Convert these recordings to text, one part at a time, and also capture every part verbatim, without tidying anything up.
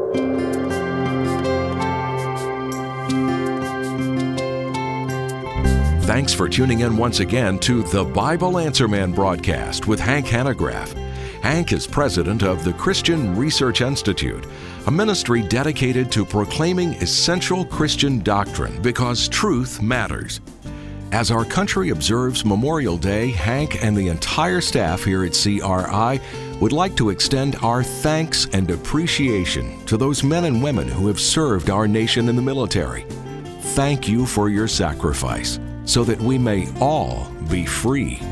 Thanks for tuning in once again to the Bible Answer Man broadcast with Hank Hanegraaff. Hank is president of the Christian Research Institute, a ministry dedicated to proclaiming essential Christian doctrine because truth matters. As our country observes Memorial Day, Hank and the entire staff here at C R I would like to extend our thanks and appreciation to those men and women who have served our nation in the military. Thank you for your sacrifice, so that we may all be free.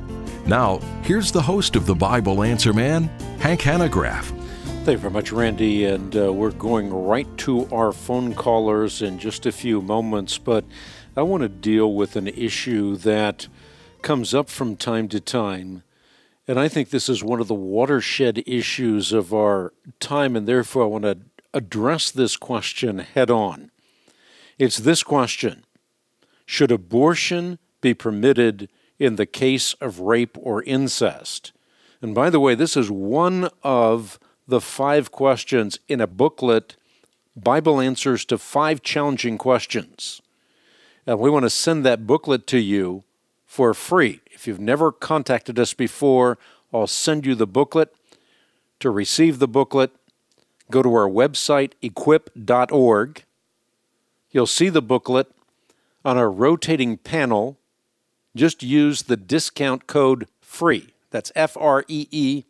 Now, here's the host of the Bible Answer Man, Hank Hanegraaff. Thank you very much, Randy, and uh, we're going right to our phone callers in just a few moments, but I want to deal with an issue that comes up from time to time, and I think this is one of the watershed issues of our time, and therefore I want to address this question head on. It's this question: should abortion be permitted in the case of rape or incest? And by the way, this is one of the five questions in a booklet, Bible Answers to Five Challenging Questions. And we want to send that booklet to you for free. If you've never contacted us before, I'll send you the booklet. To receive the booklet, go to our website, equip dot org. You'll see the booklet on our rotating panel. Just use the discount code FREE. That's F R E E,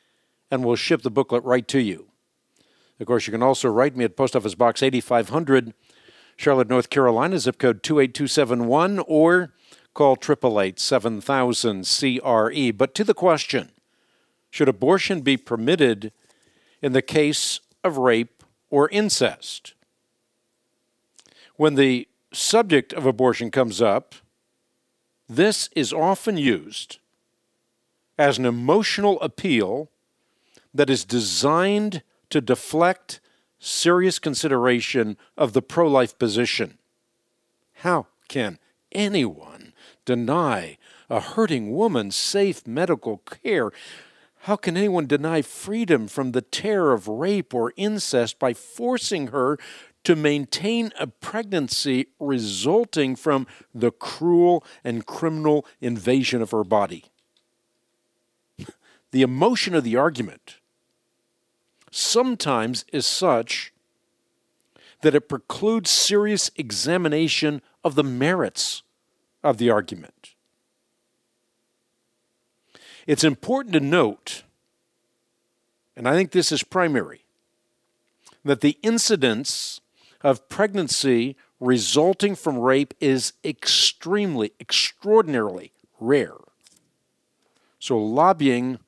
and we'll ship the booklet right to you. Of course, you can also write me at Post Office Box eighty-five hundred, Charlotte, North Carolina, zip code two eight two seven one, or call eight eight eight, seven thousand, C R E. But to the question, should abortion be permitted in the case of rape or incest? When the subject of abortion comes up, this is often used as an emotional appeal that is designed to deflect serious consideration of the pro-life position. How can anyone deny a hurting woman safe medical care? How can anyone deny freedom from the terror of rape or incest by forcing her to maintain a pregnancy resulting from the cruel and criminal invasion of her body? The emotion of the argument sometimes is such that it precludes serious examination of the merits of the argument. It's important to note, and I think this is primary, that the incidence of pregnancy resulting from rape is extremely, extraordinarily rare. So lobbying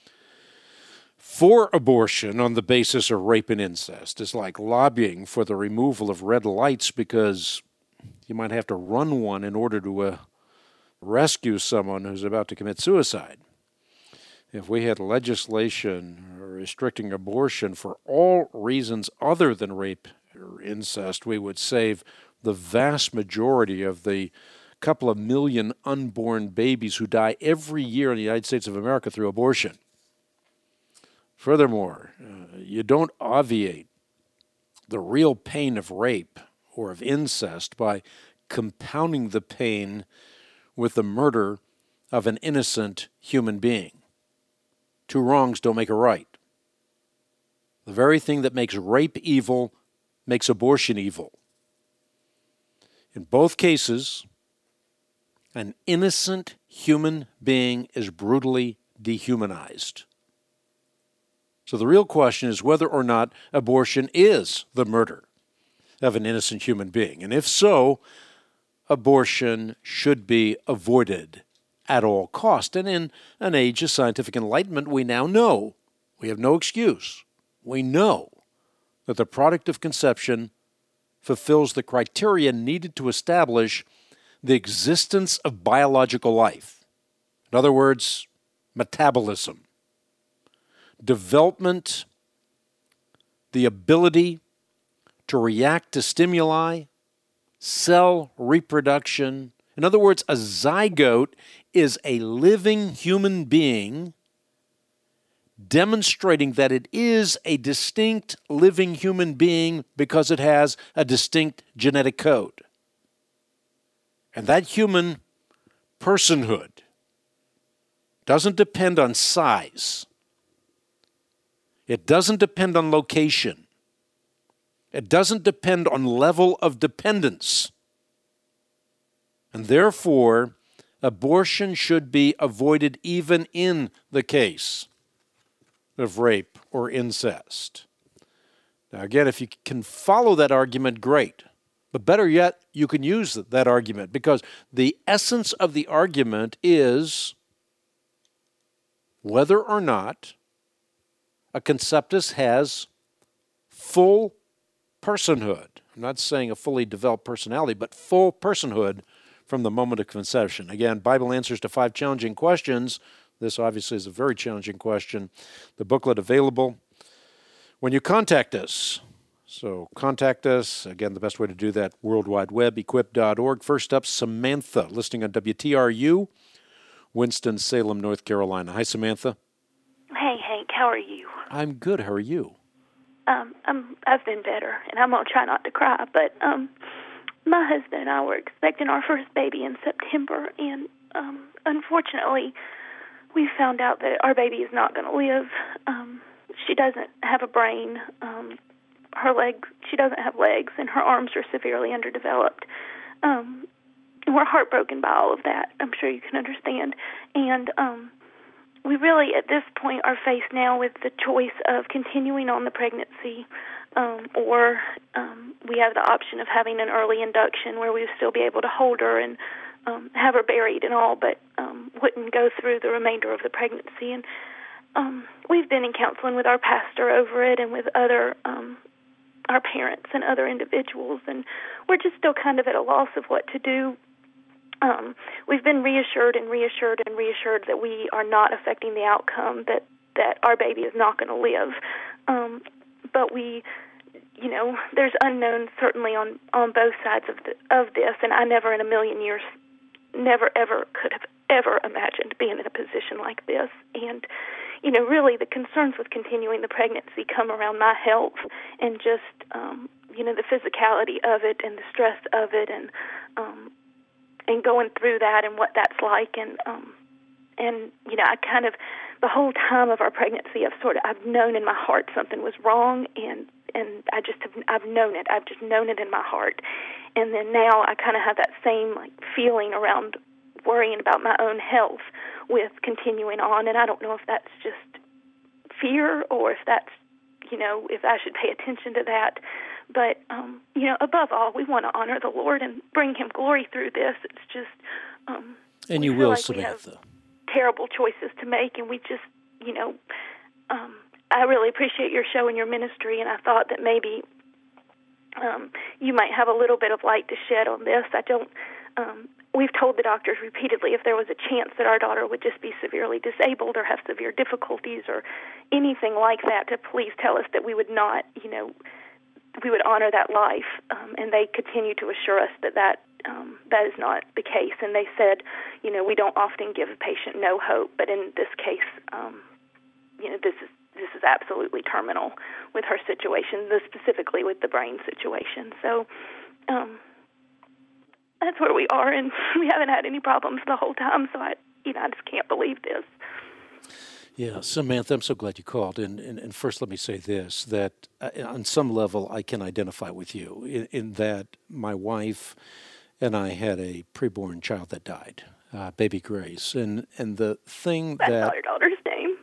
for abortion on the basis of rape and incest is like lobbying for the removal of red lights because you might have to run one in order to uh, rescue someone who's about to commit suicide. If we had legislation restricting abortion for all reasons other than rape or incest, we would save the vast majority of the couple of million unborn babies who die every year in the United States of America through abortion. Furthermore, uh, you don't obviate the real pain of rape or of incest by compounding the pain with the murder of an innocent human being. Two wrongs don't make a right. The very thing that makes rape evil makes abortion evil. In both cases, an innocent human being is brutally dehumanized. So the real question is whether or not abortion is the murder of an innocent human being. And if so, abortion should be avoided at all cost. And in an age of scientific enlightenment, we now know, we have no excuse, we know that the product of conception fulfills the criteria needed to establish the existence of biological life. In other words, metabolism, development, the ability to react to stimuli, cell reproduction. In other words, a zygote is a living human being demonstrating that it is a distinct living human being because it has a distinct genetic code. And that human personhood doesn't depend on size. It doesn't depend on location. It doesn't depend on level of dependence. And therefore, abortion should be avoided even in the case of rape or incest. Now, again, if you can follow that argument, great. But better yet, you can use that argument, because the essence of the argument is whether or not a conceptus has full personhood. I'm not saying a fully developed personality, but full personhood from the moment of conception. Again, Bible Answers to Five Challenging Questions. This obviously is a very challenging question. The booklet available when you contact us. So contact us. Again, the best way to do that, World Wide Web, equip dot org. First up, Samantha, listening on W T R U, Winston-Salem, North Carolina. Hi, Samantha. Hey, Hank. How are you? I'm good. How are you? Um, I'm, I've been better, and I'm going to try not to cry. But um, my husband and I were expecting our first baby in September, and um, unfortunately, we found out that our baby is not going to live. Um, she doesn't have a brain. Um, her legs, she doesn't have legs, and her arms are severely underdeveloped. Um, and we're heartbroken by all of that. I'm sure you can understand. And um, we really, at this point, are faced now with the choice of continuing on the pregnancy, um, or um, we have the option of having an early induction where we would still be able to hold her and um, have her buried and all, but um, wouldn't go through the remainder of the pregnancy. And um, we've been in counseling with our pastor over it and with other um our parents and other individuals, and we're just still kind of at a loss of what to do. Um, we've been reassured and reassured and reassured that we are not affecting the outcome, that, that our baby is not going to live. Um, but we, you know, there's unknowns certainly on, on both sides of the, of this, and I never in a million years, never ever could have ever imagined being in a position like this. And you know, really the concerns with continuing the pregnancy come around my health and just, um, you know, the physicality of it and the stress of it, and um, and going through that and what that's like. And, um, and you know, I kind of, the whole time of our pregnancy, I've sort of, I've known in my heart something was wrong, and, and I just have, I've known it. I've just known it in my heart. And then now I kind of have that same, like, feeling around worrying about my own health with continuing on, and I don't know if that's just fear or if that's, you know, if I should pay attention to that. But, um, you know, above all, we want to honor the Lord and bring Him glory through this. It's just, um, and you we will, like Samantha. We have terrible choices to make, and we just, you know, um, I really appreciate your show and your ministry, and I thought that maybe um, you might have a little bit of light to shed on this. I don't. Um, We've told the doctors repeatedly if there was a chance that our daughter would just be severely disabled or have severe difficulties or anything like that, to please tell us that we would not, you know, we would honor that life. Um, and they continue to assure us that that, um, that is not the case. And they said, you know, we don't often give a patient no hope, but in this case, um, you know, this is this is absolutely terminal with her situation, specifically with the brain situation. So, um, that's where we are, and we haven't had any problems the whole time, so I, you know, I just can't believe this. Yeah, Samantha, I'm so glad you called. And, and, and first let me say this, that uh, on some level I can identify with you in, in that my wife and I had a preborn child that died, uh, baby Grace. And, and the thing That's that... That's your daughter's name.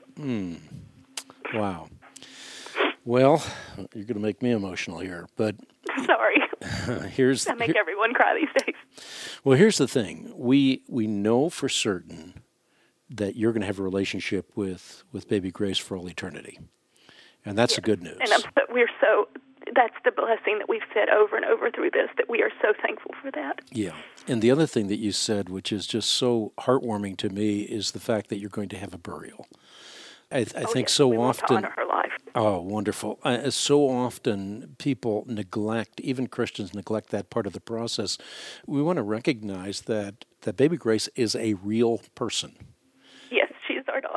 Mm, wow. Well, you're going to make me emotional here, but... Sorry. here's I make here, everyone cry these days. Well, here's the thing. We we know for certain that you're going to have a relationship with, with baby Grace for all eternity. And that's yes. the good news. And I'm, we're so, that's the blessing that we've said over and over through this, that we are so thankful for that. Yeah. And the other thing that you said, which is just so heartwarming to me, is the fact that you're going to have a burial. I, I oh, think yes. so we often. Want to honor her life. Oh, wonderful. Uh, so often people neglect, even Christians neglect that part of the process. We want to recognize that, that baby Grace is a real person. Yes, she's our daughter.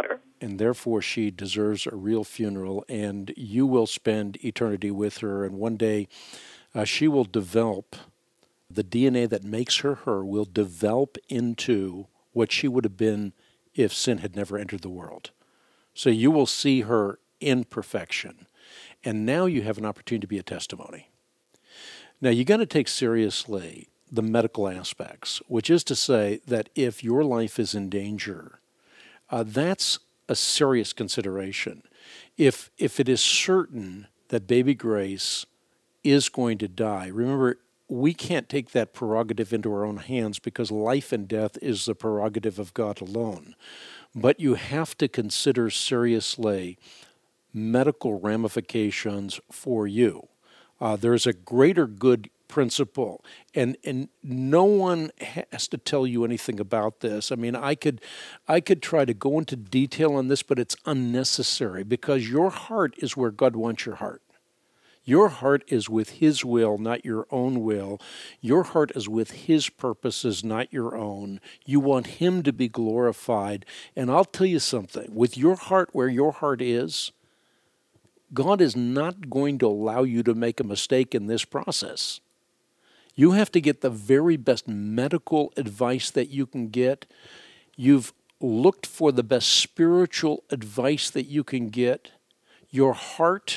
and therefore she deserves a real funeral, and you will spend eternity with her, and one day uh, she will develop, the D N A that makes her her will develop into what she would have been if sin had never entered the world. So you will see her in perfection, and now you have an opportunity to be a testimony. Now, you got to take seriously the medical aspects, which is to say that if your life is in danger, uh, that's a serious consideration. If if it is certain that baby Grace is going to die, remember, we can't take that prerogative into our own hands because life and death is the prerogative of God alone. But you have to consider seriously medical ramifications for you. Uh, there's a greater good principle, and and no one has to tell you anything about this. I mean, I could I could try to go into detail on this, but it's unnecessary because your heart is where God wants your heart. Your heart is with His will, not your own will. Your heart is with His purposes, not your own. You want Him to be glorified. And I'll tell you something, with your heart where your heart is, God is not going to allow you to make a mistake in this process. You have to get the very best medical advice that you can get. You've looked for the best spiritual advice that you can get. Your heart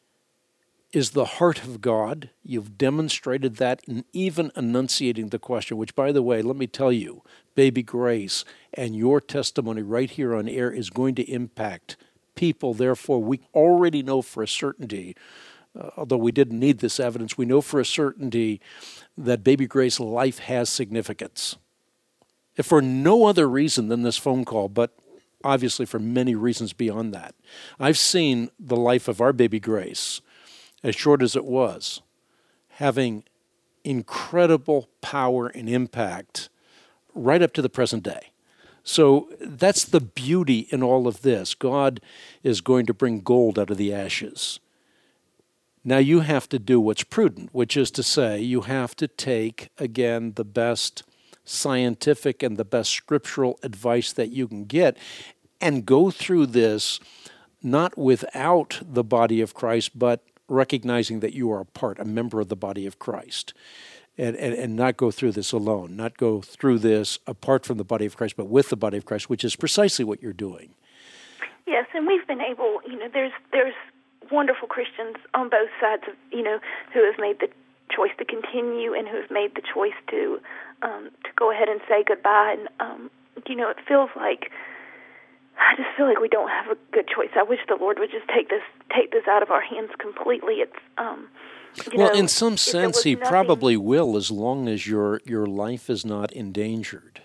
is the heart of God. You've demonstrated that in even enunciating the question, which, by the way, let me tell you, baby Grace, and your testimony right here on air is going to impact people. Therefore, we already know for a certainty, uh, although we didn't need this evidence, we know for a certainty that baby Grace's life has significance. If for no other reason than this phone call, but obviously for many reasons beyond that. I've seen the life of our baby Grace, as short as it was, having incredible power and impact right up to the present day. So that's the beauty in all of this. God is going to bring gold out of the ashes. Now you have to do what's prudent, which is to say you have to take, again, the best scientific and the best scriptural advice that you can get and go through this not without the body of Christ, but recognizing that you are a part, a member of the body of Christ. And, and, and not go through this alone, not go through this apart from the body of Christ, but with the body of Christ, which is precisely what you're doing. Yes, and we've been able, you know, there's there's wonderful Christians on both sides of, you know, who have made the choice to continue and who have made the choice to um, to go ahead and say goodbye. And, um, you know, it feels like, I just feel like we don't have a good choice. I wish the Lord would just take this take this out of our hands completely. It's, um, you well, know, in some sense, He nothing... probably will, as long as your your life is not endangered.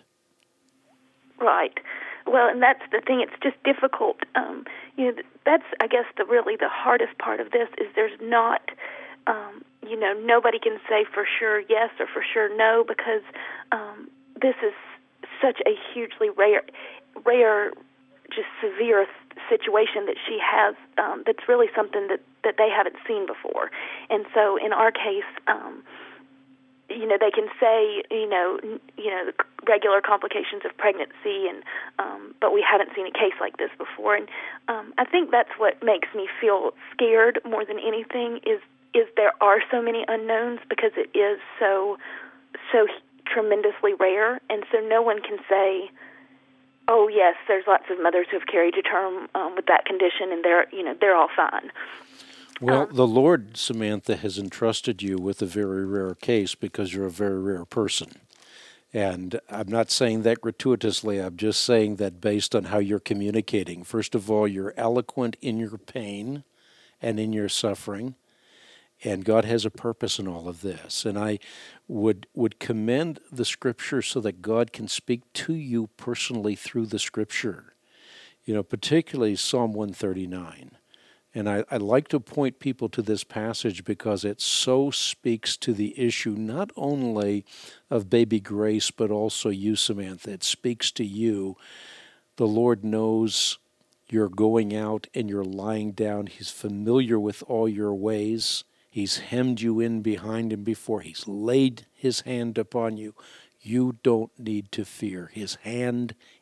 Right. Well, and that's the thing. It's just difficult. Um, you know, that's, I guess, the really the hardest part of this is there's not, um, you know, nobody can say for sure yes or for sure no, because um, this is such a hugely rare, rare, just severe situation that she has. Um, that's really something that, that they haven't seen before. And so, in our case, um, you know, they can say, you know, n- you know, the regular complications of pregnancy, and um, but we haven't seen a case like this before. And um, I think that's what makes me feel scared more than anything is is there are so many unknowns because it is so so tremendously rare, and so no one can say, oh yes, there's lots of mothers who have carried to term um, with that condition, and they're you know they're all fine. Well, um, the Lord, Samantha, has entrusted you with a very rare case because you're a very rare person. And I'm not saying that gratuitously. I'm just saying that based on how you're communicating. First of all, you're eloquent in your pain and in your suffering, and God has a purpose in all of this. And I would would commend the Scripture so that God can speak to you personally through the Scripture. You know, particularly Psalm one thirty-nine. And I, I like to point people to this passage because it so speaks to the issue not only of baby Grace, but also you, Samantha. It speaks to you. The Lord knows you're going out and you're lying down. He's familiar with all your ways. He's hemmed you in behind and before. He's laid His hand upon you. You don't need to fear. His hand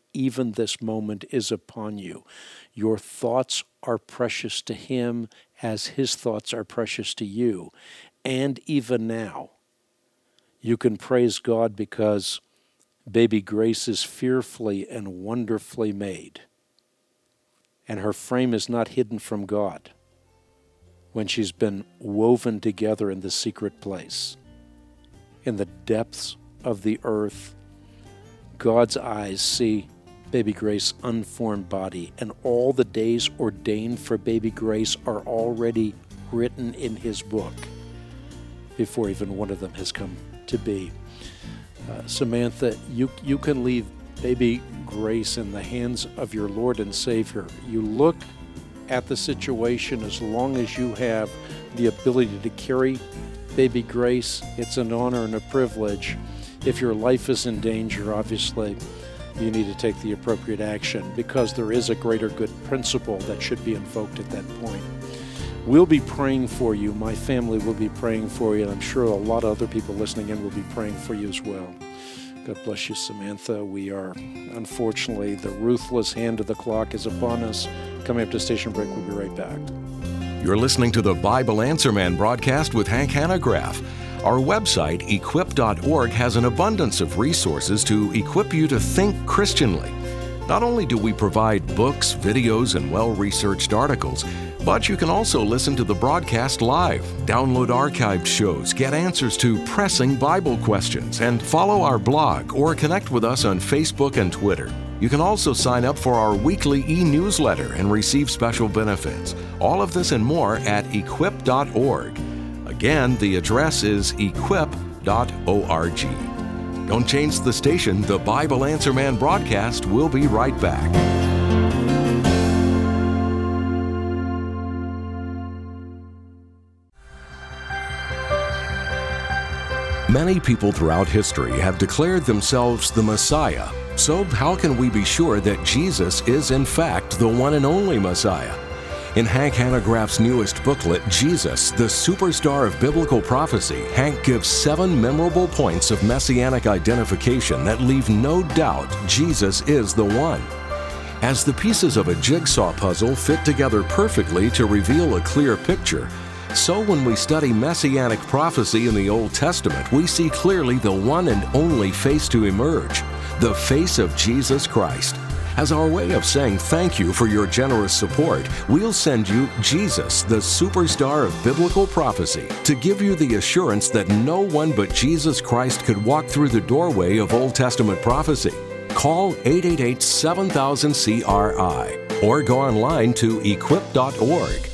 even this moment is upon you. Your thoughts are precious to him as his thoughts are precious to you. And even now, you can praise God because baby Grace is fearfully and wonderfully made. And her frame is not hidden from God when she's been woven together in the secret place. In the depths of the earth, God's eyes see baby Grace's unformed body, and all the days ordained for baby Grace are already written in his book before even one of them has come to be. Uh, Samantha, you, you can leave baby Grace in the hands of your Lord and Savior. You look at the situation as long as you have the ability to carry baby Grace. It's an honor and a privilege. If your life is in danger, obviously, you need to take the appropriate action because there is a greater good principle that should be invoked at that point. We'll be praying for you. My family will be praying for you, and I'm sure a lot of other people listening in will be praying for you as well. God bless you, Samantha. We are, unfortunately, the ruthless hand of the clock is upon us. Coming up to station break, we'll be right back. You're listening to the Bible Answer Man broadcast with Hank Hanegraaff. Our website, equip dot org, has an abundance of resources to equip you to think Christianly. Not only do we provide books, videos, and well-researched articles, but you can also listen to the broadcast live, download archived shows, get answers to pressing Bible questions, and follow our blog or connect with us on Facebook and Twitter. You can also sign up for our weekly e-newsletter and receive special benefits. All of this and more at equip dot org. Again, the address is equip dot org. Don't change the station. The Bible Answer Man broadcast will be right back. Many people throughout history have declared themselves the Messiah. So how can we be sure that Jesus is in fact the one and only Messiah? In Hank Hanegraaff's newest booklet, Jesus, the Superstar of Biblical Prophecy, Hank gives seven memorable points of messianic identification that leave no doubt Jesus is the one. As the pieces of a jigsaw puzzle fit together perfectly to reveal a clear picture, so when we study messianic prophecy in the Old Testament, we see clearly the one and only face to emerge, the face of Jesus Christ. As our way of saying thank you for your generous support, we'll send you Jesus, the Superstar of Biblical Prophecy, to give you the assurance that no one but Jesus Christ could walk through the doorway of Old Testament prophecy. Call eight eight eight, seven thousand, C R I or go online to equip dot org.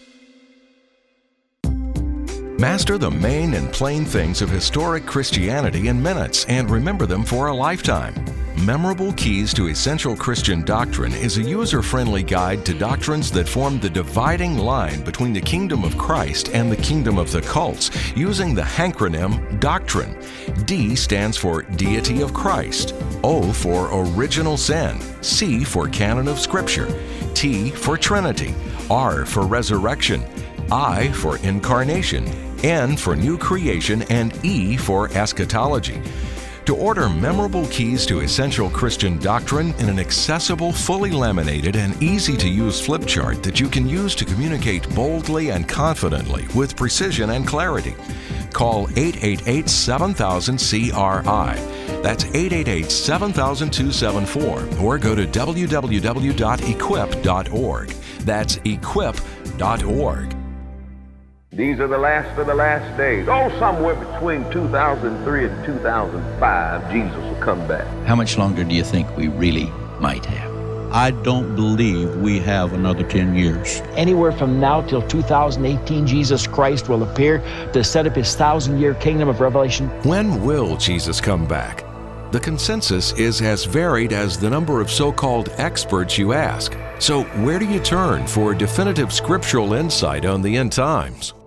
Master the main and plain things of historic Christianity in minutes and remember them for a lifetime. Memorable Keys to Essential Christian Doctrine is a user-friendly guide to doctrines that form the dividing line between the kingdom of Christ and the kingdom of the cults, using the hankronym Doctrine. D stands for Deity of Christ, O for Original Sin, C for Canon of Scripture, T for Trinity, R for Resurrection, I for Incarnation, N for New Creation, and E for Eschatology. To order Memorable Keys to Essential Christian Doctrine in an accessible, fully laminated, and easy-to-use flip chart that you can use to communicate boldly and confidently with precision and clarity, call eight eight eight, seven thousand, C R I. That's eight eight eight, seven thousand, two seven four, or go to w w w dot equip dot org. That's equip dot org. These are the last of the last days. Oh, somewhere between two thousand three and two thousand five, Jesus will come back. How much longer do you think we really might have? I don't believe we have another ten years. Anywhere from now till two thousand eighteen, Jesus Christ will appear to set up his thousand-year kingdom of Revelation. When will Jesus come back? The consensus is as varied as the number of so-called experts you ask. So where do you turn for definitive scriptural insight on the end times?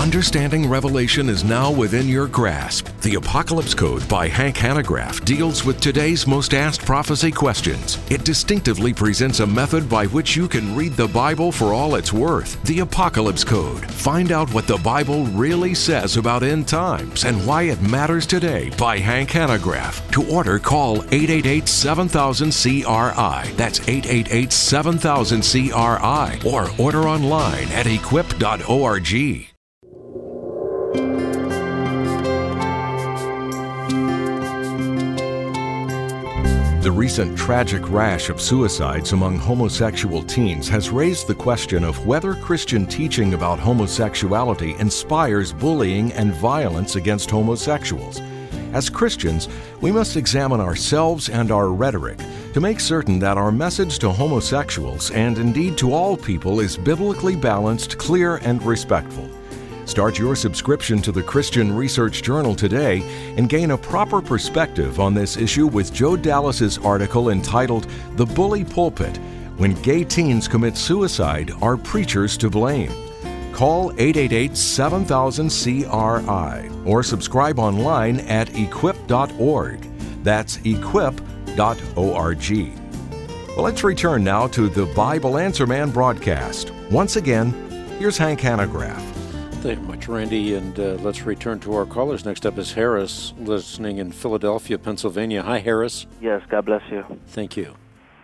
Understanding Revelation is now within your grasp. The Apocalypse Code by Hank Hanegraaff deals with today's most asked prophecy questions. It distinctively presents a method by which you can read the Bible for all it's worth. The Apocalypse Code. Find out what the Bible really says about end times and why it matters today by Hank Hanegraaff. To order, call eight eight eight, seven thousand, C R I. That's eight eight eight, seven thousand, C R I. Or order online at equip dot org. The recent tragic rash of suicides among homosexual teens has raised the question of whether Christian teaching about homosexuality inspires bullying and violence against homosexuals. As Christians, we must examine ourselves and our rhetoric to make certain that our message to homosexuals and indeed to all people is biblically balanced, clear, and respectful. Start your subscription to the Christian Research Journal today and gain a proper perspective on this issue with Joe Dallas's article entitled The Bully Pulpit: When Gay Teens Commit Suicide, Are Preachers to Blame? Call eight eight eight, seven thousand, C R I or subscribe online at equip dot org. That's equip dot org. Well, let's return now to the Bible Answer Man broadcast. Once again, here's Hank Hanegraaff. Thank you much, Randy, and uh, let's return to our callers. Next up is Harris, listening in Philadelphia, Pennsylvania. Hi, Harris. Yes, God bless you. Thank you.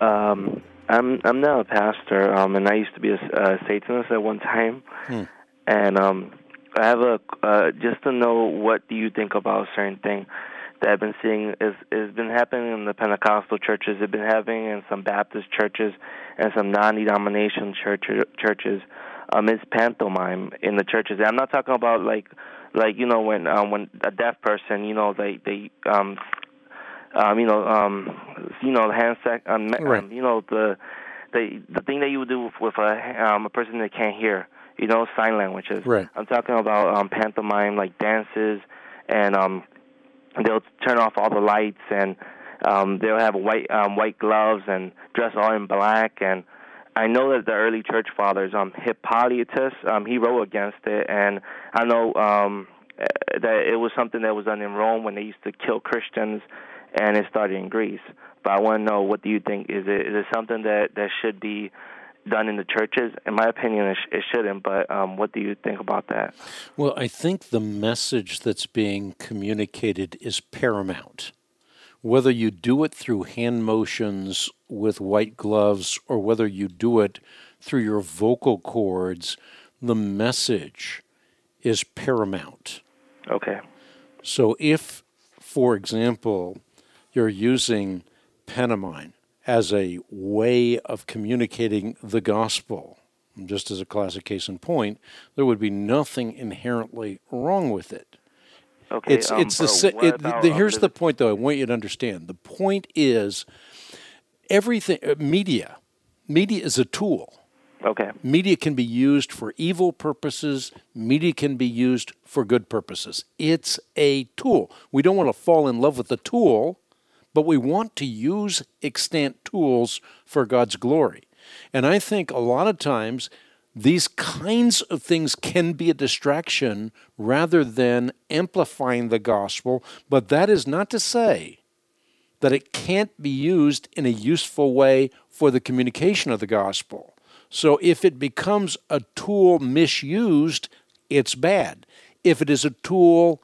Um, I'm I'm now a pastor, um, and I used to be a, a Satanist at one time. Hmm. And um, I have a uh, just to know, what do you think about a certain thing that I've been seeing is is been happening in the Pentecostal churches. It's been happening in some Baptist churches and some non-denomination church, churches. Um, it's pantomime in the churches. And I'm not talking about like, like you know, when um, when a deaf person, you know, they they um, um, you know, um, you know, the hand sec, um, right. um, you know, the the the thing that you would do with a um, a person that can't hear, you know, sign languages. Right. I'm talking about um, pantomime, like dances, and um, they'll turn off all the lights, and um, they'll have white um, white gloves and dress all in black. And I know that the early church fathers, um, Hippolytus, um, he wrote against it, and I know um, that it was something that was done in Rome when they used to kill Christians, and it started in Greece. But I want to know, what do you think? Is it is it something that, that should be done in the churches? In my opinion, it, sh- it shouldn't, but um, what do you think about that? Well, I think the message that's being communicated is paramount. Whether you do it through hand motions with white gloves or whether you do it through your vocal cords, the message is paramount. Okay. So if, for example, you're using pantomime as a way of communicating the gospel, just as a classic case in point, there would be nothing inherently wrong with it. Okay, it's um, it's the, it, about, the here's um, the point, though. I want you to understand. The point is, everything uh, media, media is a tool. Okay. Media can be used for evil purposes. Media can be used for good purposes. It's a tool. We don't want to fall in love with the tool, but we want to use extant tools for God's glory. And I think a lot of times these kinds of things can be a distraction rather than amplifying the gospel, but that is not to say that it can't be used in a useful way for the communication of the gospel. So if it becomes a tool misused, it's bad. If it is a tool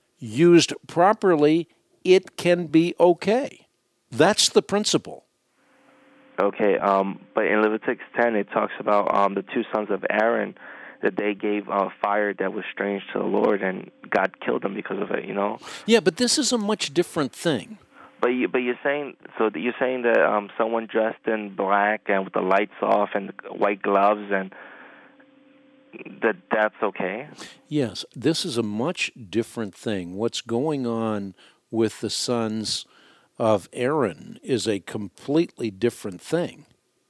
used properly, it can be okay. That's the principle. Okay, um, but in Leviticus ten, it talks about um, the two sons of Aaron, that they gave uh, fire that was strange to the Lord, and God killed them because of it, you know? Yeah, but this is a much different thing. But you, but you're saying so that you're saying that um, someone dressed in black and with the lights off and white gloves, and that that's okay? Yes, this is a much different thing. What's going on with the sons of Aaron is a completely different thing.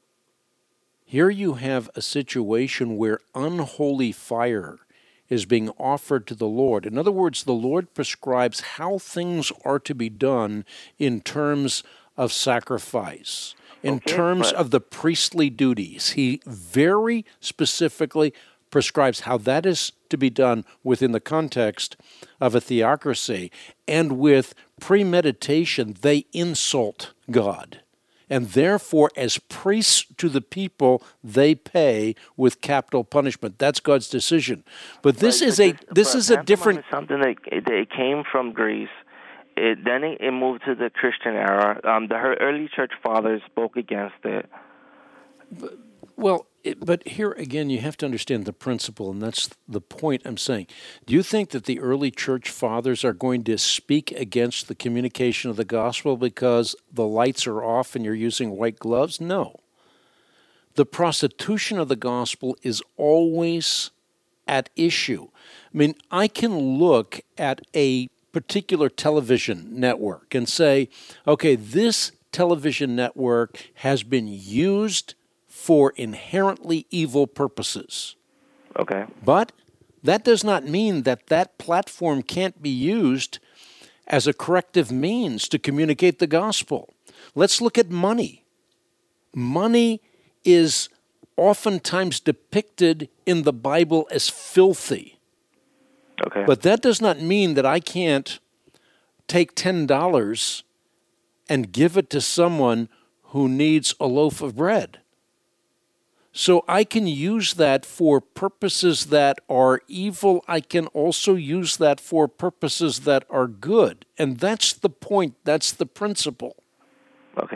Here you have a situation where unholy fire is being offered to the Lord. In other words, the Lord prescribes how things are to be done in terms of sacrifice, in okay, terms but... of the priestly duties. He very specifically prescribes how that is to be done within the context of a theocracy, and with premeditation, they insult God. And therefore, as priests to the people, they pay with capital punishment. That's God's decision. But this But is a this, this but is a pantomime different. is something that it, it came from Greece. It, then it, it moved to the Christian era. Um, the her early church fathers spoke against it. Well, it, but here again, you have to understand the principle, and that's the point I'm saying. Do you think that the early church fathers are going to speak against the communication of the gospel because the lights are off and you're using white gloves? No. The prostitution of the gospel is always at issue. I mean, I can look at a particular television network and say, okay, this television network has been used for inherently evil purposes. Okay. But that does not mean that that platform can't be used as a corrective means to communicate the gospel. Let's look at money. Money is oftentimes depicted in the Bible as filthy. Okay. But that does not mean that I can't take ten dollars and give it to someone who needs a loaf of bread. So I can use that for purposes that are evil. I can also use that for purposes that are good. And that's the point. That's the principle. Okay.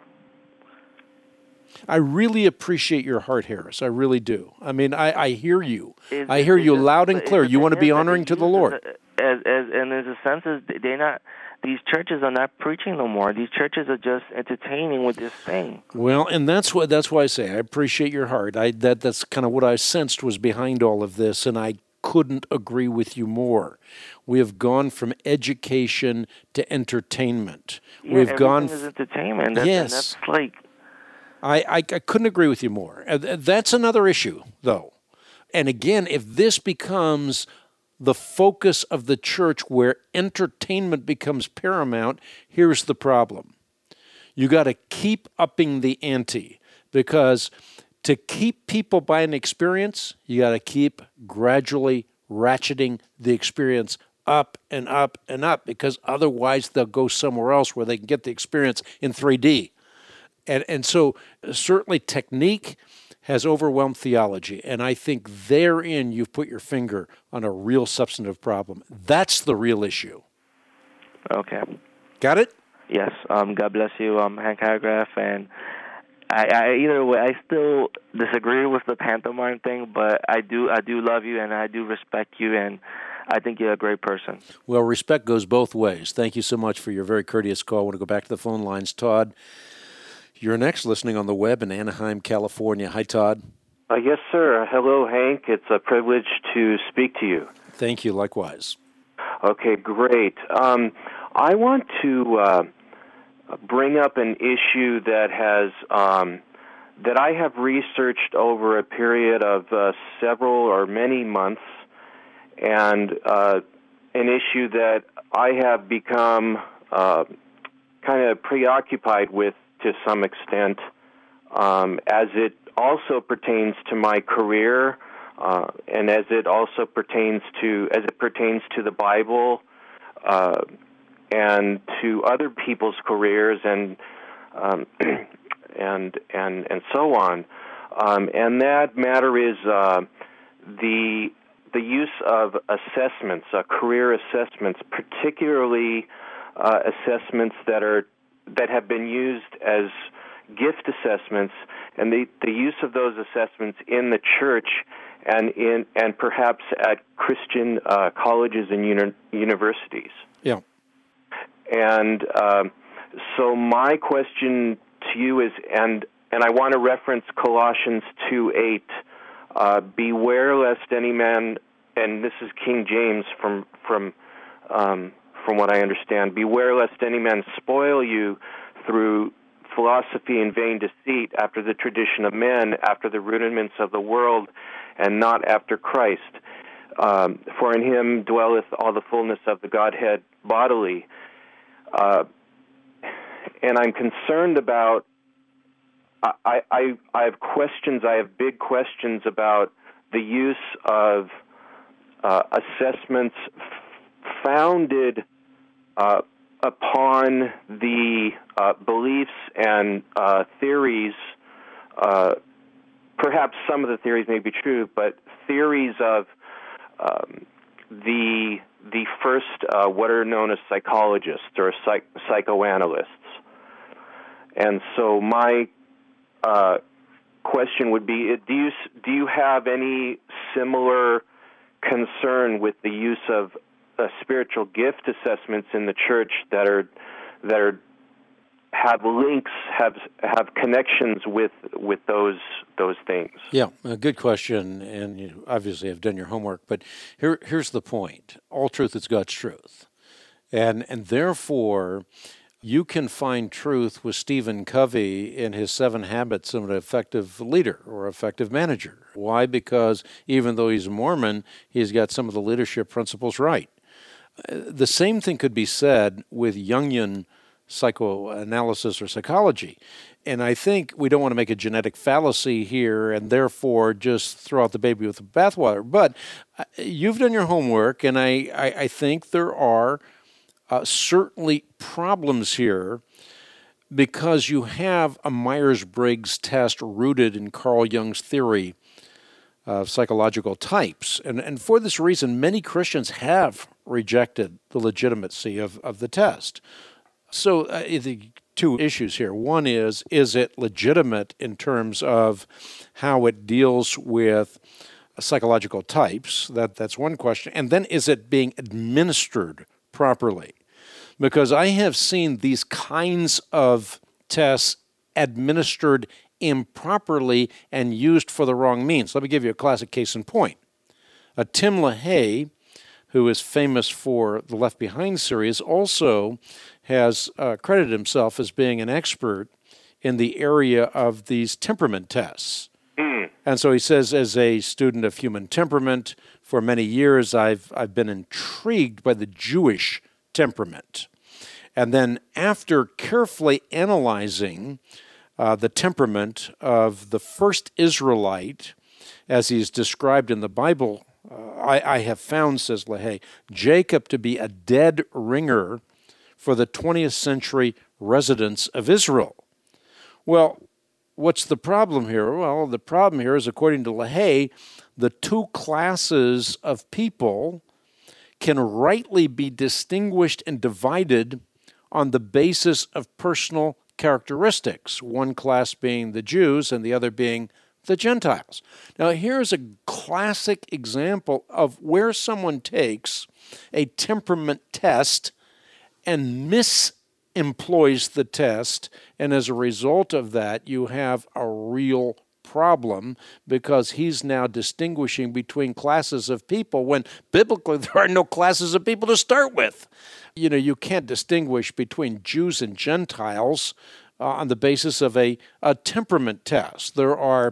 I really appreciate your heart, Harris. I really do. I mean, I, I hear you. Is, I hear you is, loud and clear. You want to be honoring to the Lord. As, as, and there's a sense is they're not. These churches are not preaching no more. These churches are just entertaining with this thing. Well, and that's what that's why I say I appreciate your heart. I that that's kind of what I sensed was behind all of this, and I couldn't agree with you more. We have gone from education to entertainment. Yeah, We've everything gone is entertainment. That's, yes, and that's like. I, I I couldn't agree with you more. That's another issue, though. And again, if this becomes the focus of the church where entertainment becomes paramount, here's the problem. You got to keep upping the ante, because to keep people by an experience, you got to keep gradually ratcheting the experience up and up and up, because otherwise they'll go somewhere else where they can get the experience in three D. And and so certainly technique has overwhelmed theology, and I think therein you've put your finger on a real substantive problem. That's the real issue. Okay. Got it? Yes. Um, God bless you, um, Hank Hanegraaff. And I, I either way, I still disagree with the pantomime thing, but I do, I do love you, and I do respect you, and I think you're a great person. Well, respect goes both ways. Thank you so much for your very courteous call. I want to go back to the phone lines. Todd, you're next, listening on the web in Anaheim, California. Hi, Todd. Uh, yes, sir. Hello, Hank. It's a privilege to speak to you. Thank you. Likewise. Okay, great. Um, I want to uh, bring up an issue that has um, that I have researched over a period of uh, several or many months, and uh, an issue that I have become uh, kind of preoccupied with to some extent, um, as it also pertains to my career, uh, and as it also pertains to as it pertains to the Bible, uh, and to other people's careers, and um, and and and so on. Um, and that matter is uh, the the use of assessments, uh, career assessments, particularly uh, assessments that are that have been used as gift assessments, and the, the use of those assessments in the church and in and perhaps at Christian uh, colleges and uni- universities. Yeah. And um, so my question to you is, and and I want to reference Colossians two eight, uh, beware lest any man, and this is King James from from um, from what I understand, beware lest any man spoil you through philosophy and vain deceit, after the tradition of men, after the rudiments of the world, and not after Christ. Um, for in him dwelleth all the fullness of the Godhead bodily. Uh, and I'm concerned about, I, I, I have questions, I have big questions about the use of uh, assessments f- founded uh, upon the uh, beliefs and uh, theories. Uh, perhaps some of the theories may be true, but theories of um, the the first uh, what are known as psychologists or psych- psychoanalysts. And so my uh, question would be: Do you do you have any similar concern with the use of uh, spiritual gift assessments in the church that are that are have links, have have connections with with those those things? Yeah, a good question, and you obviously have done your homework. But here here's the point: all truth is God's truth, and and therefore, you can find truth with Stephen Covey in his Seven Habits of an Effective Leader or Effective Manager. Why? Because even though he's a Mormon, he's got some of the leadership principles right. The same thing could be said with Jungian psychoanalysis or psychology. And I think we don't want to make a genetic fallacy here and therefore just throw out the baby with the bathwater. But you've done your homework, and I, I, I think there are Uh, certainly problems here because you have a Myers-Briggs test rooted in Carl Jung's theory of psychological types. And, and for this reason, many Christians have rejected the legitimacy of, of the test. So uh, the two issues here. One is, is it legitimate in terms of how it deals with psychological types? That, that's one question. And then is it being administered properly? Because I have seen these kinds of tests administered improperly and used for the wrong means. Let me give you a classic case in point. Uh, Tim LaHaye, who is famous for the Left Behind series, also has uh, credited himself as being an expert in the area of these temperament tests. Mm. And so he says, as a student of human temperament, for many years I've I've been intrigued by the Jewish temperament. And then after carefully analyzing uh, the temperament of the first Israelite, as he's described in the Bible, uh, I, I have found, says LaHaye, Jacob to be a dead ringer for the twentieth century residents of Israel. Well, what's the problem here? Well, the problem here is, according to LaHaye, the two classes of people can rightly be distinguished and divided on the basis of personal characteristics, one class being the Jews and the other being the Gentiles. Now, here's a classic example of where someone takes a temperament test and misemploys the test, and as a result of that, you have a real problem because he's now distinguishing between classes of people when biblically there are no classes of people to start with. You know, you can't distinguish between Jews and Gentiles uh, on the basis of a, a temperament test. There are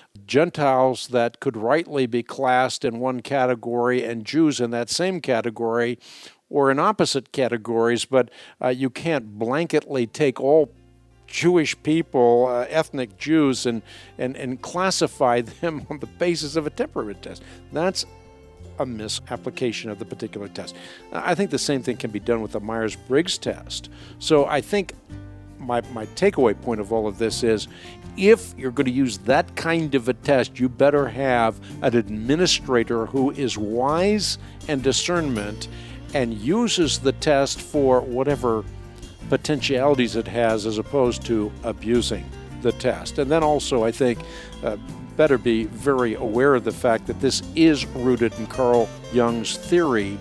Gentiles that could rightly be classed in one category and Jews in that same category or in opposite categories, but uh, you can't blanketly take all Jewish people, uh, ethnic Jews, and, and, and classify them on the basis of a temperament test. That's a misapplication of the particular test. I think the same thing can be done with the Myers-Briggs test. So I think my, my takeaway point of all of this is, if you're going to use that kind of a test, you better have an administrator who is wise and discernment and uses the test for whatever potentialities it has, as opposed to abusing the test. And then also, I think, uh, better be very aware of the fact that this is rooted in Carl Jung's theory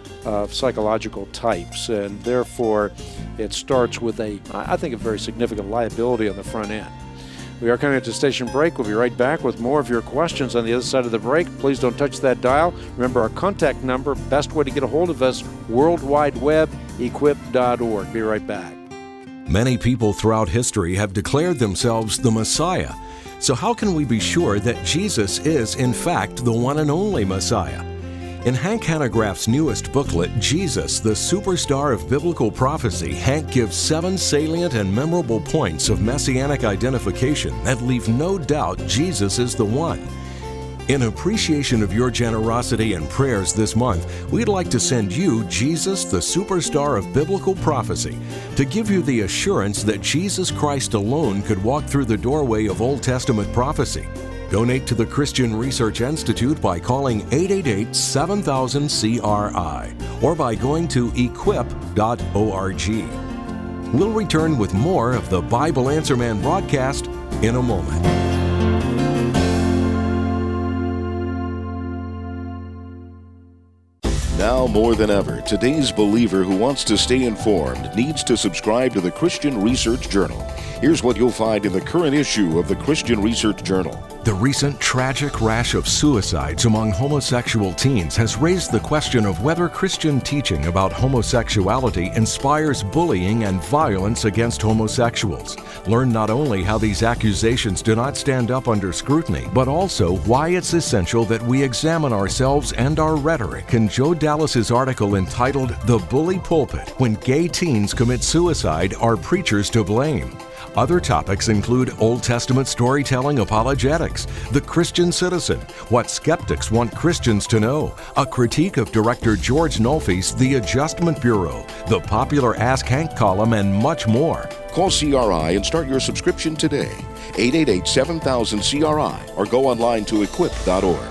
of psychological types, and therefore it starts with a, I think, a very significant liability on the front end. We are coming to station break. We'll be right back with more of your questions on the other side of the break. Please don't touch that dial. Remember our contact number, best way to get a hold of us, World Wide Web, equip dot org. Be right back. Many people throughout history have declared themselves the Messiah. So how can we be sure that Jesus is, in fact, the one and only Messiah? In Hank Hanegraaff's newest booklet, Jesus, the Superstar of Biblical Prophecy, Hank gives seven salient and memorable points of messianic identification that leave no doubt Jesus is the one. In appreciation of your generosity and prayers this month, we'd like to send you Jesus, the superstar of biblical prophecy, to give you the assurance that Jesus Christ alone could walk through the doorway of Old Testament prophecy. Donate to the Christian Research Institute by calling eight eight eight, seven thousand, C R I or by going to equip dot org. We'll return with more of the Bible Answer Man broadcast in a moment. Now more than ever, today's believer who wants to stay informed needs to subscribe to the Christian Research Journal. Here's what you'll find in the current issue of the Christian Research Journal. The recent tragic rash of suicides among homosexual teens has raised the question of whether Christian teaching about homosexuality inspires bullying and violence against homosexuals. Learn not only how these accusations do not stand up under scrutiny, but also why it's essential that we examine ourselves and our rhetoric in Joe Dallas's article entitled "The Bully Pulpit: When Gay Teens Commit Suicide, Are Preachers to Blame?" Other topics include Old Testament storytelling apologetics, the Christian citizen, what skeptics want Christians to know, a critique of director George Nolfi's The Adjustment Bureau, the popular Ask Hank column, and much more. Call C R I and start your subscription today. eight eight eight, seven thousand, C R I or go online to equip dot org.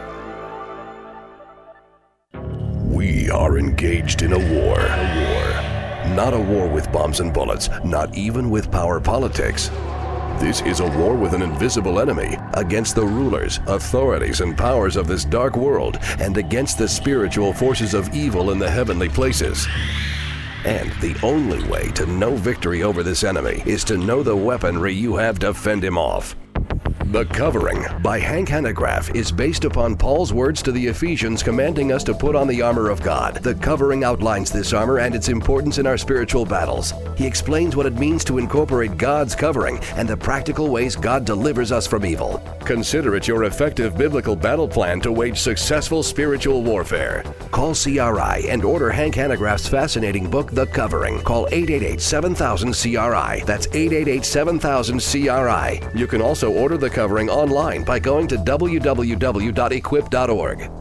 We are engaged in a war. A war. Not a war with bombs and bullets, not even with power politics. This is a war with an invisible enemy against the rulers, authorities, and powers of this dark world, and against the spiritual forces of evil in the heavenly places. And the only way to know victory over this enemy is to know the weaponry you have to fend him off. The Covering by Hank Hanegraaff is based upon Paul's words to the Ephesians commanding us to put on the armor of God. The Covering outlines this armor and its importance in our spiritual battles. He explains what it means to incorporate God's covering and the practical ways God delivers us from evil. Consider it your effective biblical battle plan to wage successful spiritual warfare. Call C R I and order Hank Hanegraaff's fascinating book, The Covering. Call eight eight eight, seven thousand, C R I. That's eight eight eight, seven thousand, C R I. You can also order The Covering online by going to w w w dot equip dot org.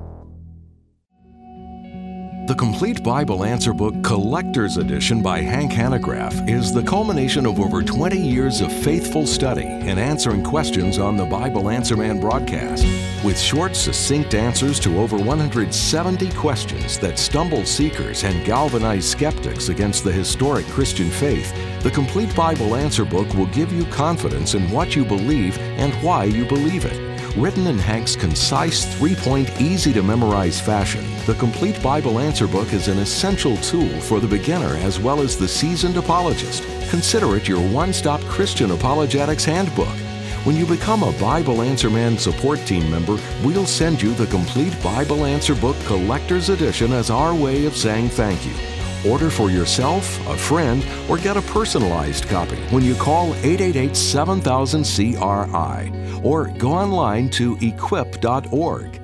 The Complete Bible Answer Book Collector's Edition by Hank Hanegraaff is the culmination of over twenty years of faithful study in answering questions on the Bible Answer Man broadcast. With short, succinct answers to over one hundred seventy questions that stumble seekers and galvanize skeptics against the historic Christian faith, the Complete Bible Answer Book will give you confidence in what you believe and why you believe it. Written in Hank's concise, three-point, easy-to-memorize fashion, the Complete Bible Answer Book is an essential tool for the beginner as well as the seasoned apologist. Consider it your one-stop Christian apologetics handbook. When you become a Bible Answer Man support team member, we'll send you the Complete Bible Answer Book Collector's Edition as our way of saying thank you. Order for yourself, a friend, or get a personalized copy when you call eight eight eight, seven thousand, C R I or go online to equip dot org.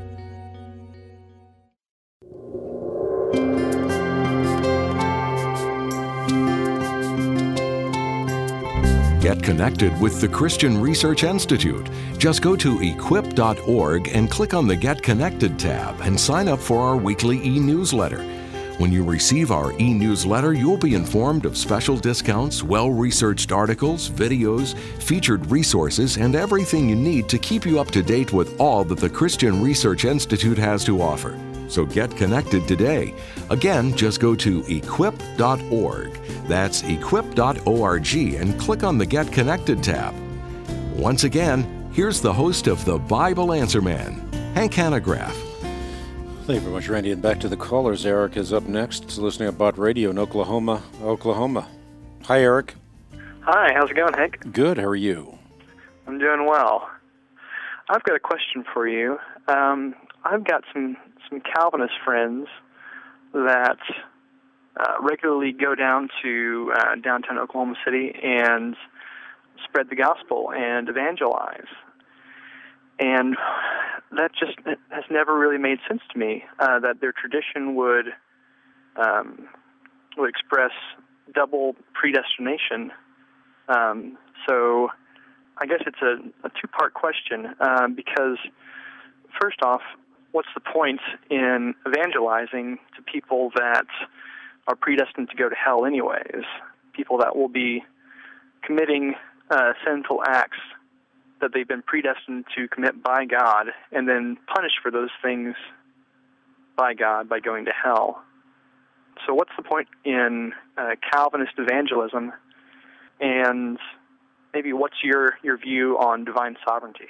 Get connected with the Christian Research Institute. Just go to equip dot org and click on the Get Connected tab and sign up for our weekly e-newsletter. When you receive our e-newsletter, you'll be informed of special discounts, well-researched articles, videos, featured resources, and everything you need to keep you up to date with all that the Christian Research Institute has to offer. So get connected today. Again, just go to equip dot org. That's equip dot org and click on the Get Connected tab. Once again, here's the host of the Bible Answer Man, Hank Hanegraaff. Thank you very much, Randy. And back to the callers. Eric is up next. He's listening at Bott Radio in Oklahoma, Oklahoma. Hi, Eric. Hi, how's it going, Hank? Good. How are you? I'm doing well. I've got a question for you. Um, I've got some, some Calvinist friends that uh, regularly go down to uh, downtown Oklahoma City and spread the gospel and evangelize. And that just has never really made sense to me, uh, that their tradition would um, would express double predestination. Um, so I guess it's a, a two-part question, uh, because first off, what's the point in evangelizing to people that are predestined to go to hell anyways? People that will be committing uh, sinful acts that they've been predestined to commit by God and then punished for those things by God by going to hell. So what's the point in uh, Calvinist evangelism, and maybe what's your, your view on divine sovereignty?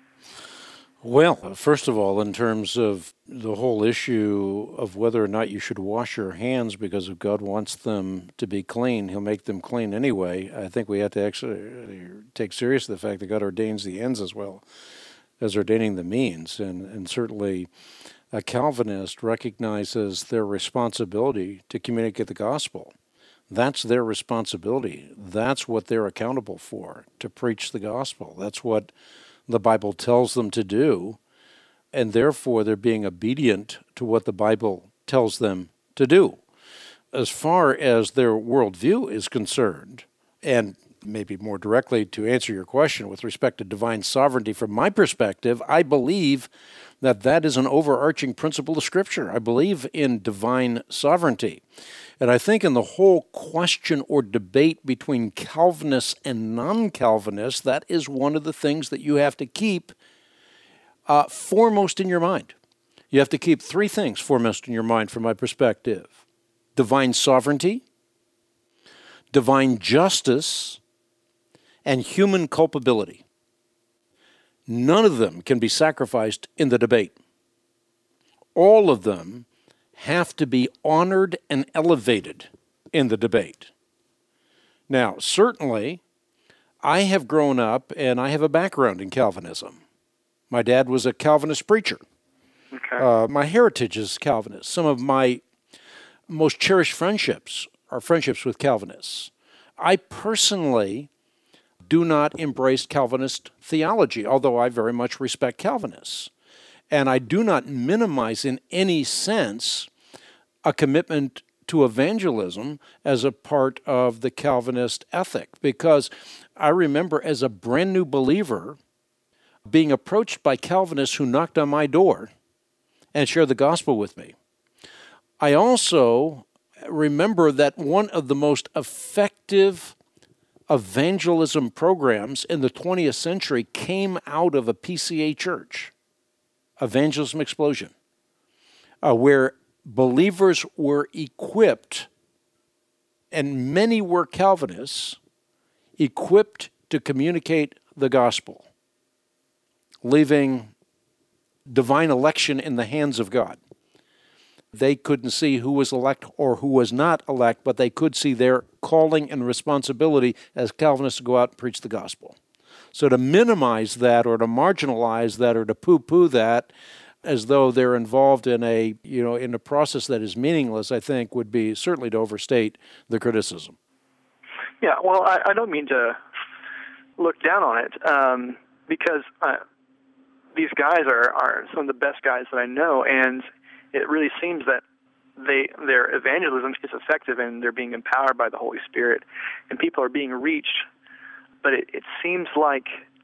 Well, first of all, in terms of the whole issue of whether or not you should wash your hands because if God wants them to be clean, he'll make them clean anyway. I think we have to actually take seriously the fact that God ordains the ends as well as ordaining the means. And, and certainly a Calvinist recognizes their responsibility to communicate the gospel. That's their responsibility. That's what they're accountable for, to preach the gospel. That's what the Bible tells them to do, and therefore they're being obedient to what the Bible tells them to do. As far as their worldview is concerned, and maybe more directly to answer your question with respect to divine sovereignty, from my perspective, I believe that that is an overarching principle of Scripture. I believe in divine sovereignty. And I think in the whole question or debate between Calvinists and non-Calvinists, that is one of the things that you have to keep uh, foremost in your mind. You have to keep three things foremost in your mind from my perspective: divine sovereignty, divine justice, and human culpability. None of them can be sacrificed in the debate. All of them have to be honored and elevated in the debate. Now, certainly, I have grown up and I have a background in Calvinism. My dad was a Calvinist preacher. Okay. Uh, my heritage is Calvinist. Some of my most cherished friendships are friendships with Calvinists. I personally do not embrace Calvinist theology, although I very much respect Calvinists. And I do not minimize in any sense a commitment to evangelism as a part of the Calvinist ethic, because I remember as a brand new believer being approached by Calvinists who knocked on my door and shared the gospel with me. I also remember that one of the most effective evangelism programs in the twentieth century came out of a P C A church, Evangelism Explosion, uh, where believers were equipped, and many were Calvinists, equipped to communicate the gospel, leaving divine election in the hands of God. They couldn't see who was elect or who was not elect, but they could see their calling and responsibility as Calvinists to go out and preach the gospel. So to minimize that or to marginalize that or to poo-poo that as though they're involved in a, you know, in a process that is meaningless, I think would be certainly to overstate the criticism. Yeah, well, I, I don't mean to look down on it, um, because uh, these guys are, are some of the best guys that I know, and it really seems that they their evangelism is effective and they're being empowered by the Holy Spirit, and people are being reached. But it, it seems like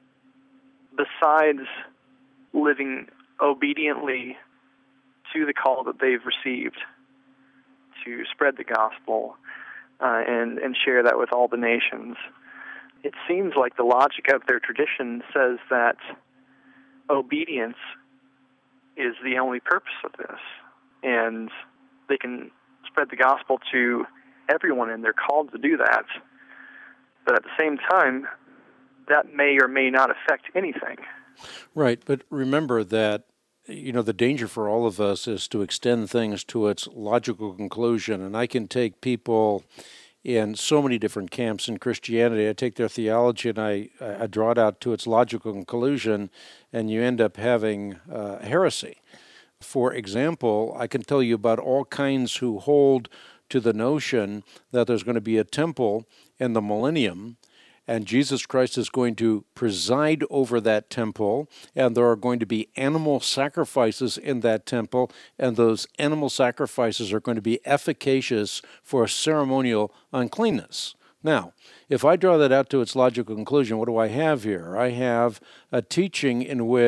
besides living obediently to the call that they've received to spread the gospel uh, and, and share that with all the nations, it seems like the logic of their tradition says that obedience is the only purpose of this, and they can spread the gospel to everyone, and they're called to do that. But at the same time, that may or may not affect anything. Right, but remember that, you know, the danger for all of us is to extend things to its logical conclusion, and I can take people in so many different camps in Christianity. I take their theology and I, I draw it out to its logical conclusion, and you end up having uh, heresy. For example, I can tell you about all kinds who hold to the notion that there's going to be a temple in the millennium, and Jesus Christ is going to preside over that temple, and there are going to be animal sacrifices in that temple, and those animal sacrifices are going to be efficacious for ceremonial uncleanness. Now, if I draw that out to its logical conclusion, what do I have here? I have a teaching in which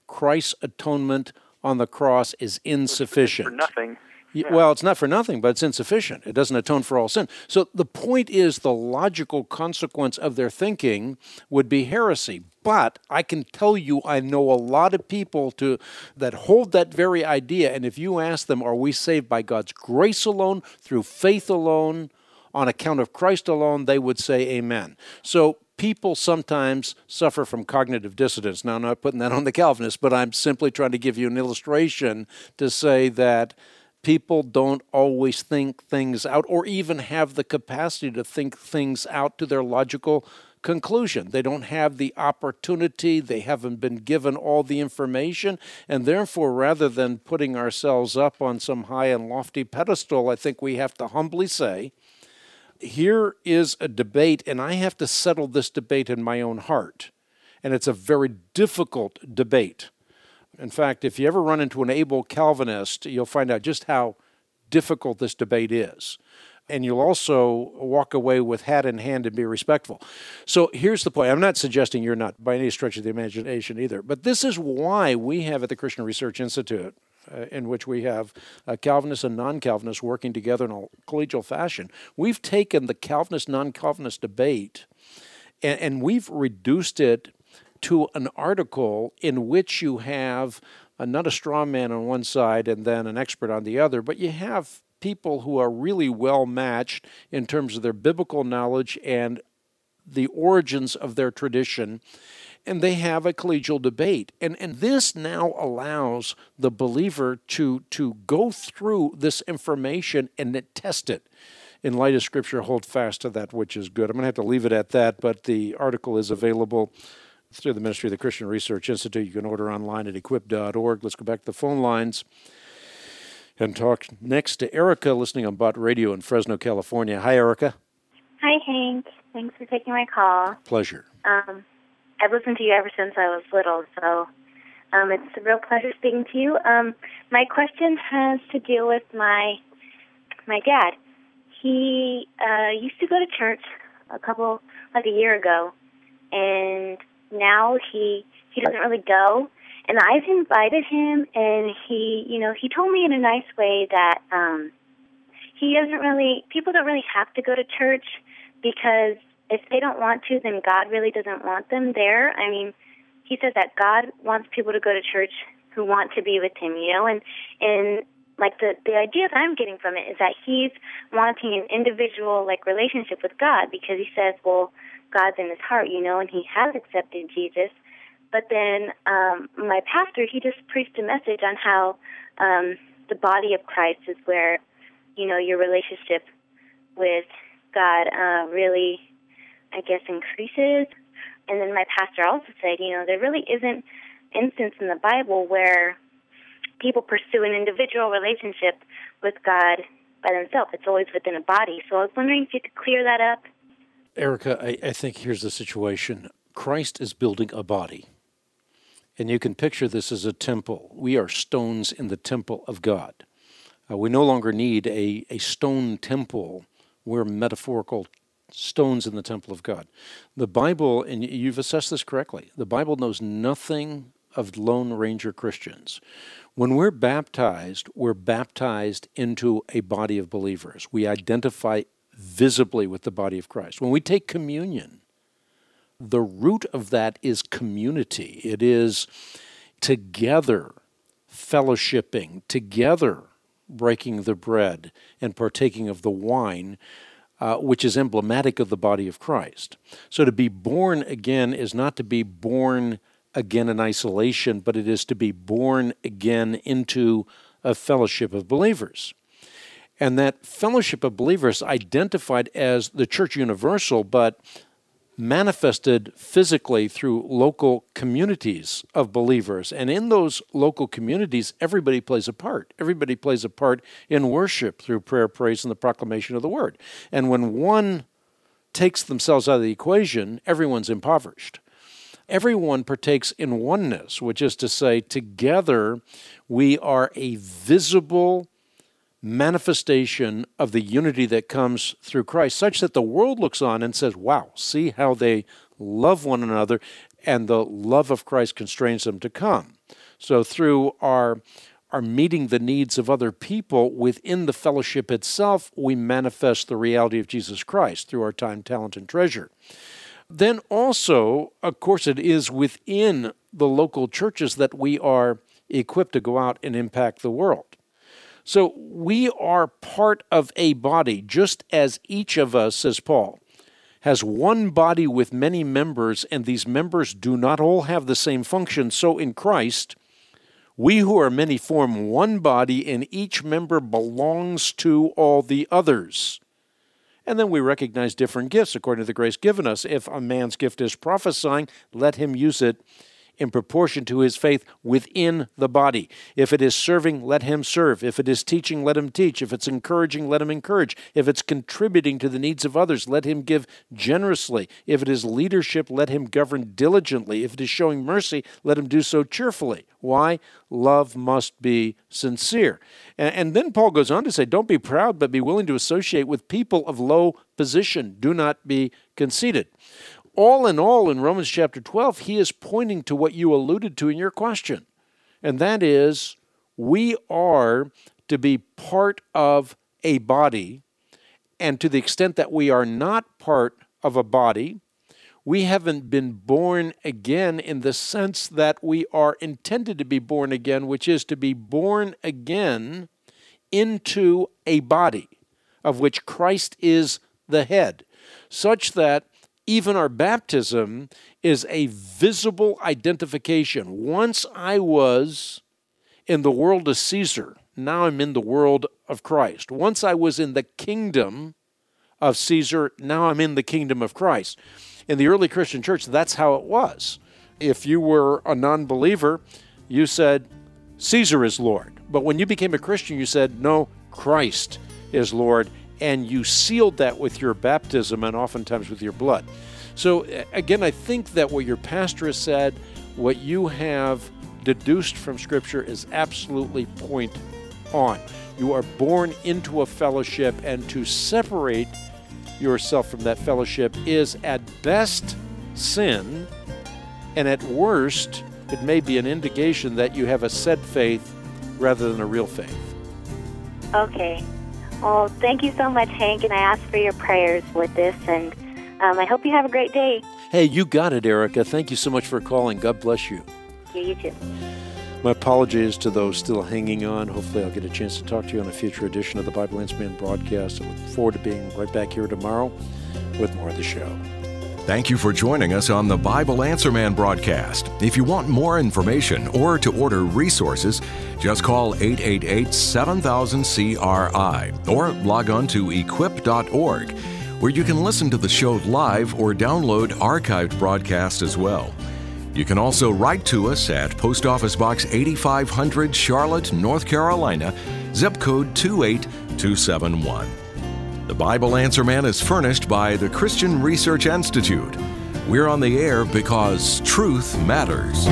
Christ's atonement on the cross is insufficient. For nothing. Yeah. Well, it's not for nothing, but it's insufficient. It doesn't atone for all sin. So the point is the logical consequence of their thinking would be heresy. But I can tell you I know a lot of people to that hold that very idea, and if you ask them, are we saved by God's grace alone, through faith alone, on account of Christ alone, they would say amen. So people sometimes suffer from cognitive dissonance. Now, I'm not putting that on the Calvinists, but I'm simply trying to give you an illustration to say that people don't always think things out or even have the capacity to think things out to their logical conclusion. They don't have the opportunity. They haven't been given all the information. And therefore, rather than putting ourselves up on some high and lofty pedestal, I think we have to humbly say, here is a debate, and I have to settle this debate in my own heart. And it's a very difficult debate. In fact, if you ever run into an able Calvinist, you'll find out just how difficult this debate is. And you'll also walk away with hat in hand and be respectful. So here's the point. I'm not suggesting you're not by any stretch of the imagination either, but this is why we have at the Christian Research Institute, uh, in which we have uh, Calvinists and non-Calvinists working together in a collegial fashion, we've taken the Calvinist, non-Calvinist debate and, and we've reduced it to an article in which you have uh, not a straw man on one side and then an expert on the other, but you have people who are really well matched in terms of their biblical knowledge and the origins of their tradition, and they have a collegial debate. And, and this now allows the believer to, to go through this information and test it. In light of Scripture, hold fast to that which is good. I'm going to have to leave it at that, but the article is available through the Ministry of the Christian Research Institute. You can order online at equip dot org. Let's go back to the phone lines and talk next to Erica, listening on Bott Radio in Fresno, California. Hi, Erica. Hi, Hank. Thanks for taking my call. Pleasure. Um, I've listened to you ever since I was little, so um, it's a real pleasure speaking to you. Um, my question has to do with my my dad. He uh, used to go to church a couple, like a year ago, and now he he doesn't really go. And I've invited him, and he, you know, he told me in a nice way that um, he doesn't really, people don't really have to go to church because if they don't want to, then God really doesn't want them there. I mean, he says that God wants people to go to church who want to be with him, you know, and, and like the, the idea that I'm getting from it is that he's wanting an individual, like, relationship with God because he says, well, God's in his heart, you know, and he has accepted Jesus. But then um, my pastor, he just preached a message on how um, the body of Christ is where, you know, your relationship with God uh, really, I guess, increases. And then my pastor also said, you know, there really isn't instance in the Bible where people pursue an individual relationship with God by themselves. It's always within a body. So I was wondering if you could clear that up. Erica, I, I think here's the situation. Christ is building a body. And you can picture this as a temple. We are stones in the temple of God. Uh, we no longer need a, a stone temple. We're metaphorical stones in the temple of God. The Bible, and you've assessed this correctly, the Bible knows nothing of Lone Ranger Christians. When we're baptized, we're baptized into a body of believers. We identify visibly with the body of Christ. When we take communion, the root of that is community. It is together fellowshipping, together breaking the bread and partaking of the wine, uh, which is emblematic of the body of Christ. So to be born again is not to be born again in isolation, but it is to be born again into a fellowship of believers. And that fellowship of believers identified as the church universal, but manifested physically through local communities of believers. And in those local communities, everybody plays a part. Everybody plays a part in worship through prayer, praise, and the proclamation of the word. And when one takes themselves out of the equation, everyone's impoverished. Everyone partakes in oneness, which is to say, together we are a visible manifestation of the unity that comes through Christ, such that the world looks on and says, wow, see how they love one another, and the love of Christ constrains them to come. So through our are meeting the needs of other people within the fellowship itself, we manifest the reality of Jesus Christ through our time, talent, and treasure. Then also, of course, it is within the local churches that we are equipped to go out and impact the world. So we are part of a body, just as each of us, says Paul, has one body with many members, and these members do not all have the same function. So in Christ, we who are many form one body, and each member belongs to all the others. And then we recognize different gifts according to the grace given us. If a man's gift is prophesying, let him use it in proportion to his faith within the body. If it is serving, let him serve. If it is teaching, let him teach. If it's encouraging, let him encourage. If it's contributing to the needs of others, let him give generously. If it is leadership, let him govern diligently. If it is showing mercy, let him do so cheerfully. Why? Love must be sincere. And, and then Paul goes on to say, don't be proud, but be willing to associate with people of low position. Do not be conceited. All in all, in Romans chapter twelve, he is pointing to what you alluded to in your question, and that is we are to be part of a body, and to the extent that we are not part of a body, we haven't been born again in the sense that we are intended to be born again, which is to be born again into a body of which Christ is the head, such that even our baptism is a visible identification. Once I was in the world of Caesar, now I'm in the world of Christ. Once I was in the kingdom of Caesar, now I'm in the kingdom of Christ. In the early Christian church, that's how it was. If you were a non-believer, you said, Caesar is Lord. But when you became a Christian, you said, no, Christ is Lord. And you sealed that with your baptism and oftentimes with your blood. So again, I think that what your pastor has said, what you have deduced from Scripture is absolutely point on. You are born into a fellowship, and to separate yourself from that fellowship is at best sin, and at worst, it may be an indication that you have a said faith rather than a real faith. Okay. Well, thank you so much, Hank, and I ask for your prayers with this, and um, I hope you have a great day. Hey, you got it, Erica. Thank you so much for calling. God bless you. Yeah, you too. My apologies to those still hanging on. Hopefully I'll get a chance to talk to you on a future edition of the Bible Answer Man broadcast. I look forward to being right back here tomorrow with more of the show. Thank you for joining us on the Bible Answer Man broadcast. If you want more information or to order resources, just call eight eight eight, seven thousand, C R I or log on to equip dot org, where you can listen to the show live or download archived broadcasts as well. You can also write to us at Post Office Box eighty-five hundred, Charlotte, North Carolina, zip code two eight two seven one. The Bible Answer Man is furnished by the Christian Research Institute. We're on the air because truth matters.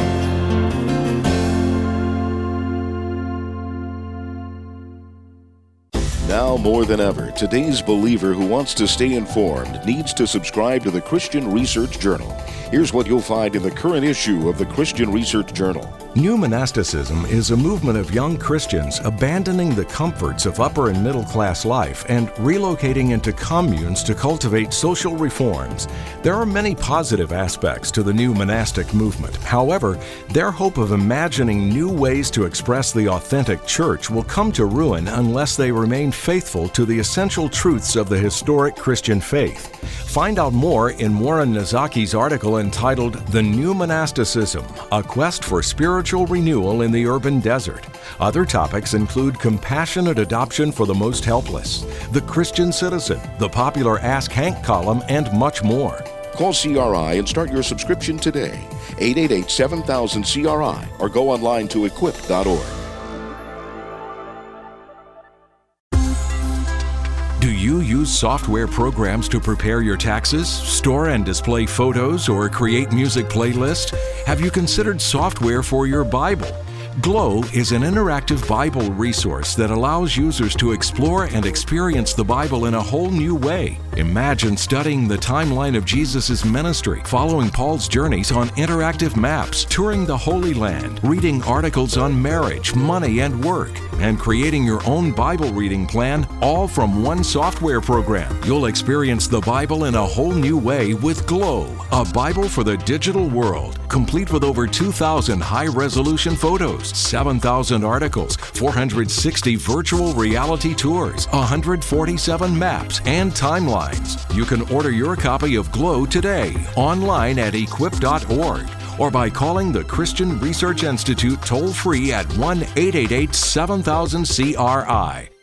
Now more than ever, today's believer who wants to stay informed needs to subscribe to the Christian Research Journal. Here's what you'll find in the current issue of the Christian Research Journal. New monasticism is a movement of young Christians abandoning the comforts of upper and middle class life and relocating into communes to cultivate social reforms. There are many positive aspects to the new monastic movement. However, their hope of imagining new ways to express the authentic church will come to ruin unless they remain faithful to the essential truths of the historic Christian faith. Find out more in Warren Nazaki's article entitled The New Monasticism, A Quest for Spiritual Renewal in the Urban Desert. Other topics include compassionate adoption for the most helpless, the Christian citizen, the popular Ask Hank column, and much more. Call C R I and start your subscription today. eight eight eight, seven thousand, C R I or go online to equip dot org. Do you use software programs to prepare your taxes, store and display photos, or create music playlists? Have you considered software for your Bible? Glow is an interactive Bible resource that allows users to explore and experience the Bible in a whole new way. Imagine studying the timeline of Jesus' ministry, following Paul's journeys on interactive maps, touring the Holy Land, reading articles on marriage, money, and work, and creating your own Bible reading plan, all from one software program. You'll experience the Bible in a whole new way with Glow, a Bible for the digital world, complete with over two thousand high-resolution photos, seven thousand articles, four hundred sixty virtual reality tours, one hundred forty-seven maps, and timelines. You can order your copy of Glow today online at equip dot org or by calling the Christian Research Institute toll-free at one eight eight eight seven thousand C R I.